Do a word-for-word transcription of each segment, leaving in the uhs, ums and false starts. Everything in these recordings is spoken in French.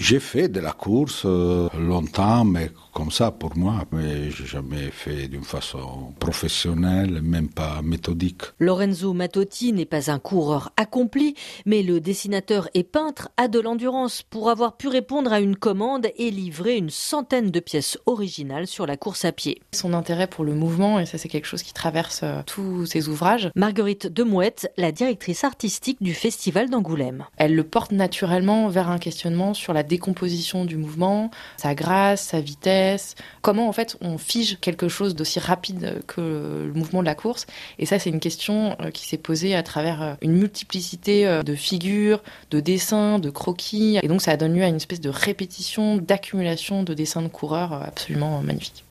J'ai fait de la course euh, longtemps, mais comme ça pour moi, mais j'ai jamais fait d'une façon professionnelle, même pas méthodique. Lorenzo Mattotti n'est pas un coureur accompli, mais le dessinateur et peintre a de l'endurance pour avoir pu répondre à une commande et livrer une centaine de pièces originales sur la course à pied. Son intérêt pour le mouvement, et ça c'est quelque chose qui traverse euh, tous ses ouvrages. Marguerite Demouette, la directrice artistique du Festival d'Angoulême. Elle le porte naturellement vers un questionnement sur la décomposition du mouvement, sa grâce, sa vitesse, comment en fait on fige quelque chose d'aussi rapide que le mouvement de la course. Et ça c'est une question qui s'est posée à travers une multiplicité de figures, de dessins, de croquis. Et donc ça donne lieu à une espèce de répétition, d'accumulation de dessins de coureurs absolument magnifiques.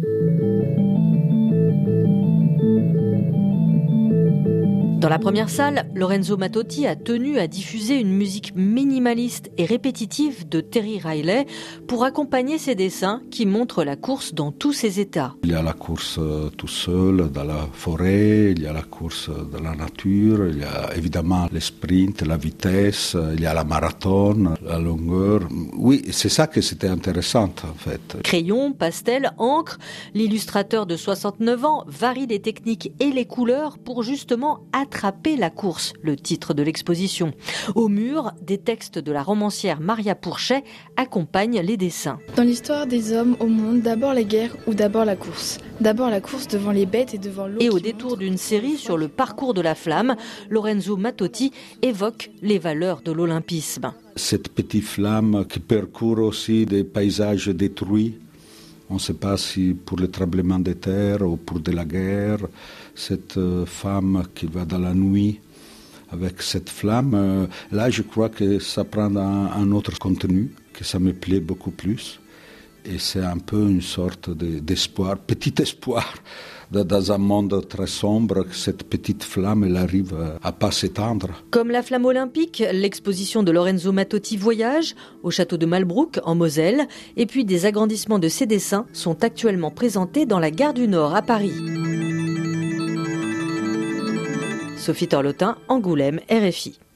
Dans la première salle, Lorenzo Mattotti a tenu à diffuser une musique minimaliste et répétitive de Terry Riley pour accompagner ses dessins qui montrent la course dans tous ses états. Il y a la course tout seul dans la forêt, il y a la course dans la nature, il y a évidemment les sprints, la vitesse, il y a la marathon, la longueur. Oui, c'est ça que c'était intéressant en fait. Crayon, pastel, encre, l'illustrateur de soixante-neuf ans varie les techniques et les couleurs pour justement attraper la course, le titre de l'exposition. Au mur, des textes de la romancière Maria Pourchet accompagnent les dessins. Dans l'histoire des hommes au monde, d'abord la guerre ou d'abord la course. D'abord la course devant les bêtes et devant l'eau. Et au détour d'une série sur le parcours de la flamme, Lorenzo Mattotti évoque les valeurs de l'olympisme. Cette petite flamme qui parcourt aussi des paysages détruits. On ne sait pas si pour le tremblement de terre ou pour de la guerre, cette femme qui va dans la nuit avec cette flamme, là je crois que ça prend un, un autre contenu, que ça me plaît beaucoup plus. Et c'est un peu une sorte de, d'espoir, petit espoir, dans un monde très sombre, que cette petite flamme, elle arrive à pas s'éteindre. Comme la flamme olympique, l'exposition de Lorenzo Mattotti Voyage au château de Malbrouck, en Moselle, et puis des agrandissements de ses dessins sont actuellement présentés dans la gare du Nord à Paris. Sophie Torlotin, Angoulême, R F I.